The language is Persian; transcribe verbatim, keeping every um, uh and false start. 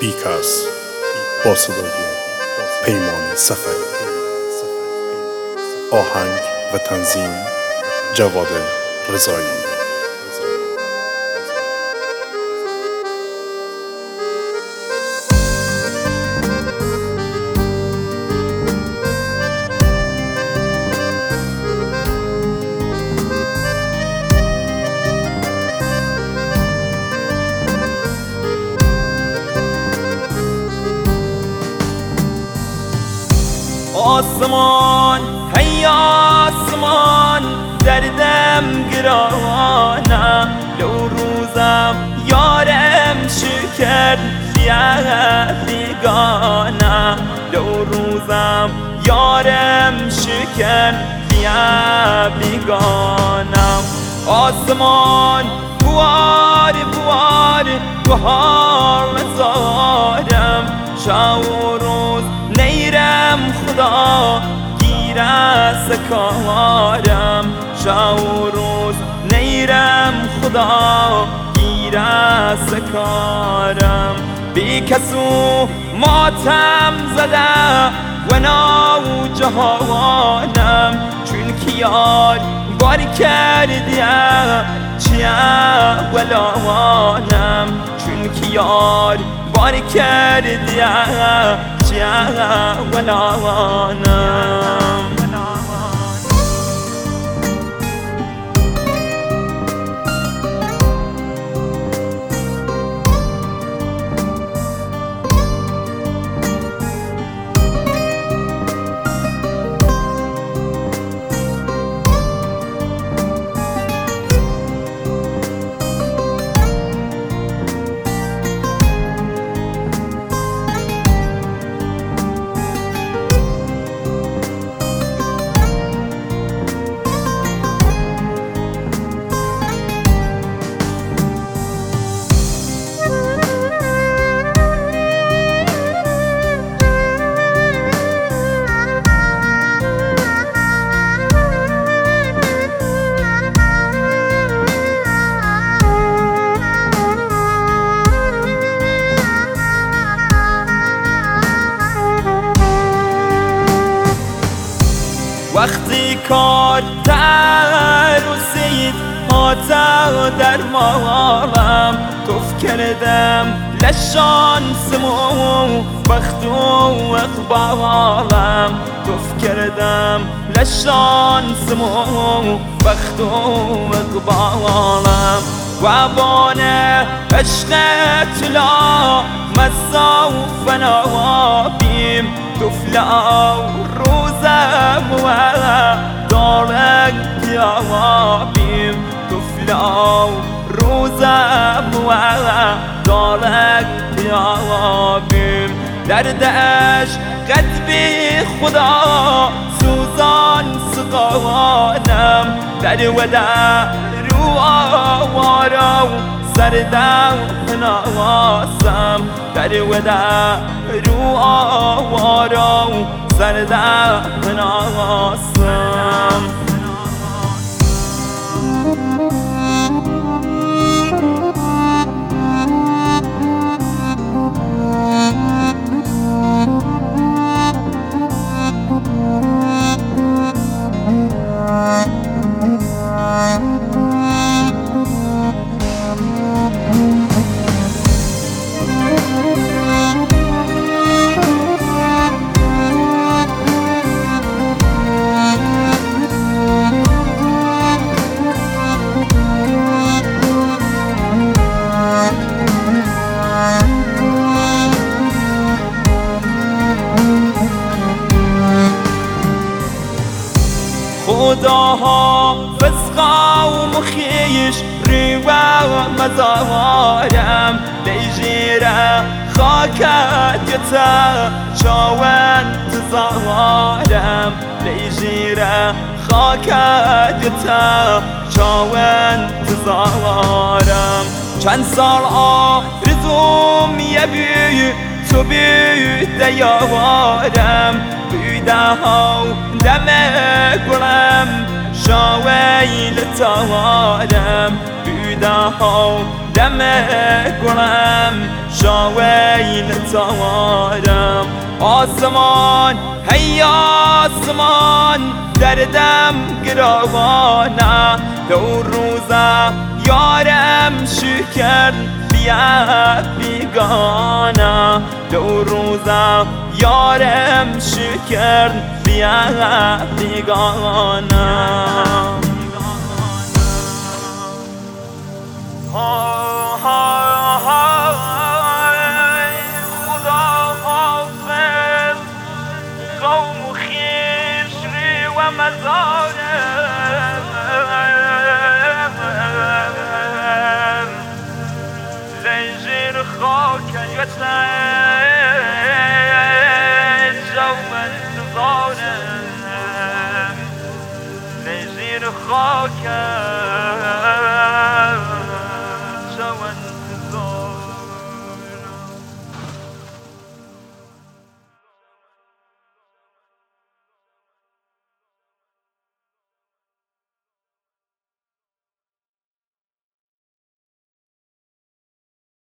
بیکس با صدای پیمان سفری، آهنگ و تنظیم جواد رضایی. آسمان هی آسمان دردم گرانه، لو روزم یارم شکر یه بیگانه، لو روزم یارم شکر یه بیگانه. آسمان بوار بوار بهار زارم، شب و روز نیرم خدا گیره سکارم، شب و روز نیرم خدا گیره سکارم. بی کسو ماتم زده و ناو جهانم، چون که یار بار کردیه چیه ولانم، چون که یار بار کردیه چیه ولانم. وقتی کار تر رسید هاتا در مالم، توف کردم لشانسمو بخت و اقبالم، توف کردم لشانسمو بخت و اقبالم. و بانه عشق طلا مزا و فنابیم، توفلا روزم و دارک پیابیم، توفلا روزم و دارک پیابیم. دردش قد بی خدا سوزان سقانم، در و در رو آوارم سردم نواسم، در و در رو آوارم سردم نواسم. خدا حافظ قوم خیش ریوه و مزارم، لیجیره خاکت یتا چاون تزارم، لیجیره خاکت یتا چاون تزارم. چند سال آرزوم یه بی تو بی دیوارم، بیده ها دمه گلم شاویل تارم، بیده ها دم گلم شاویل تارم آسمان هی آسمان دردم گراوانه دو روزم یارم شکر بیا بیگانه دو روزم یارم شکر بیا بیگانه خدا حافظ قوم و خیشری و مزارم لیجیر خاک یتن